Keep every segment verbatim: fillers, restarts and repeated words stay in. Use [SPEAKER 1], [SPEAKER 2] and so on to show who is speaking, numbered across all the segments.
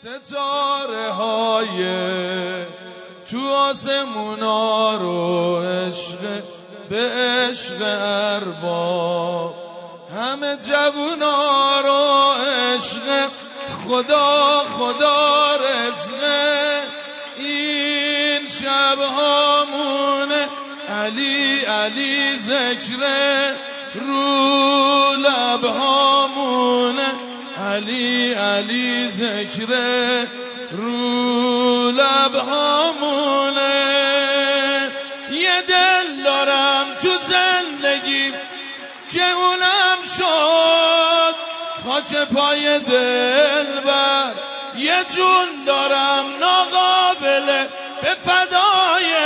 [SPEAKER 1] ستاره های تو آسمونا رو عشق به عشق ارباب، همه جوونا رو عشق خدا خدا رزقه. این شبهامونه علی علی ذکره، رو لبهامونه علی علی ذکره، رو لبهامونه. یه دل دارم تو زندگی که اونم شد خاک پای دلبر، یه جون دارم ناقابل به فدای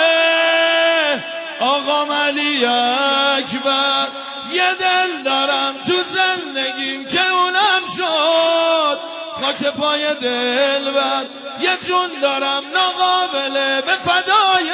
[SPEAKER 1] آقام علی اکبر. یه دل دارم تو زندگیم که اونم شد خاک پای دلبر، یه جون دارم ناقابل به فدای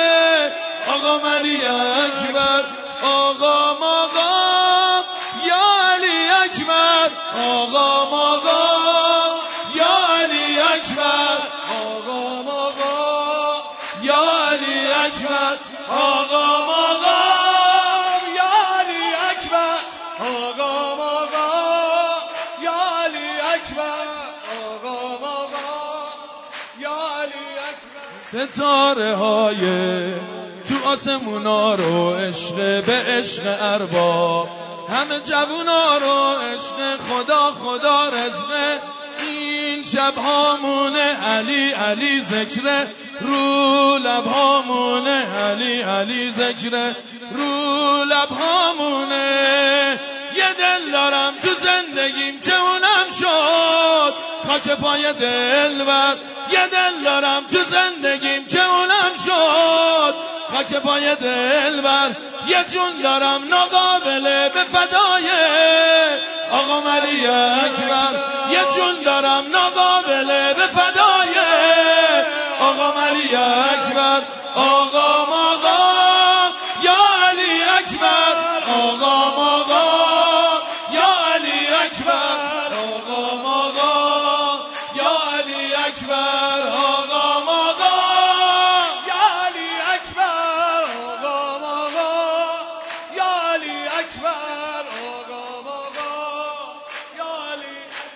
[SPEAKER 1] آقام علی اکبر. آقام آقام یا علی اکبر، آقام آقام یا علی اکبر، آقام آقام یا علی اکبر، آقام آقام یا علی اکبر، آقام آقام یا علی اکبر، آقام آقام یا علی اکبر. ستاره های تو آسمونا رو عشق به عشق ارباب، همه جوونا رو عشق خدا خدا رزقه. این شبهامونه علی علی ذکره، رو لبهامونه علی علی ذکره، رو لبهامونه. یه دل دارم تو زندگیم که اونم شد خاک پای دلبر، یه دل دارم تو زندگیم که اونم شد خاک پای دلبر، یه جون دارم ناقابل به فدای آقام علی اکبر، یه جون دارم ناقابل به فدای آقام علی اکبر. آقام آقام یا علی اکبر، آقام آقام یا علی اکبر، آقام آقام یا علی اکبر، آقام آقام یا علی اکبر، آقام آقام یا علی اکبر، آقام آقام یا علی.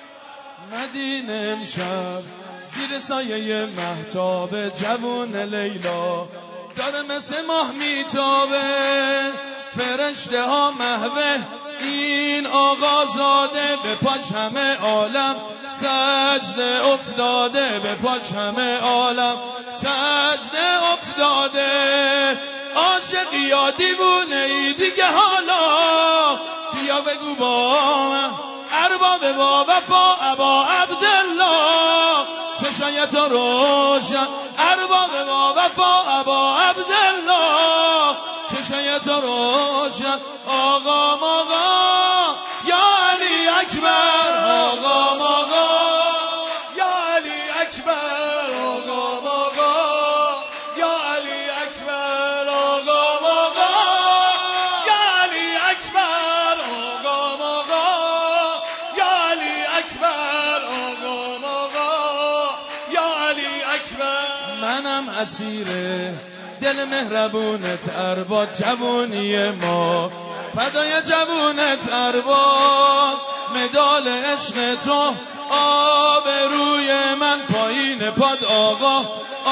[SPEAKER 1] مدینه امشب زیر سایه مهتاب جوون لیلا داره مثل ماه میتابه، فرشته ها محوه این آقازاده، به پاش همه عالم سجده افتاده، به پاش همه عالم سجده افتاده. عاشقی یا دیوونه ای دیگه حالا بیا بگو با من، ارباب با وفا ابا عبدالله چشای تو روشن، ارباب با وفا ابا عبدالله چشای تو روشن. آقام آقا یا علی اکبر، آقام آقا یا علی اکبر، آقام آقا یا علی اکبر، آقام آقا یا علی اکبر، آقام آقا یا علی اکبر، آقام آقا یا علی اکبر. منم اسیر دل مهربونت ارباب، جوونی ما فدای جوونت ارباب. مدال عشق تو آب روی من پایین پاد آقا،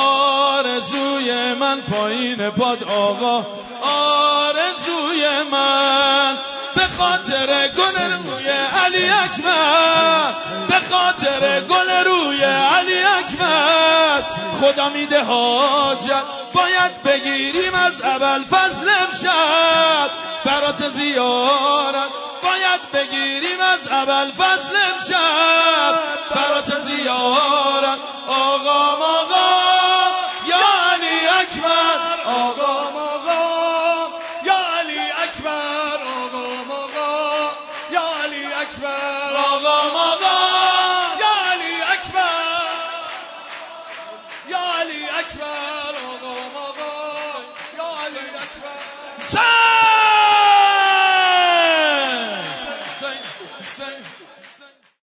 [SPEAKER 1] آرزوی من پایین پاد آقا، آرزوی من. به خاطر گل روی علی اکبر، به خاطر گل روی علی اکبر، خدا میده حاجت باید بگیریم از اول فضل امشب، برات زیارت باید بگیریم از اول فضل امشب.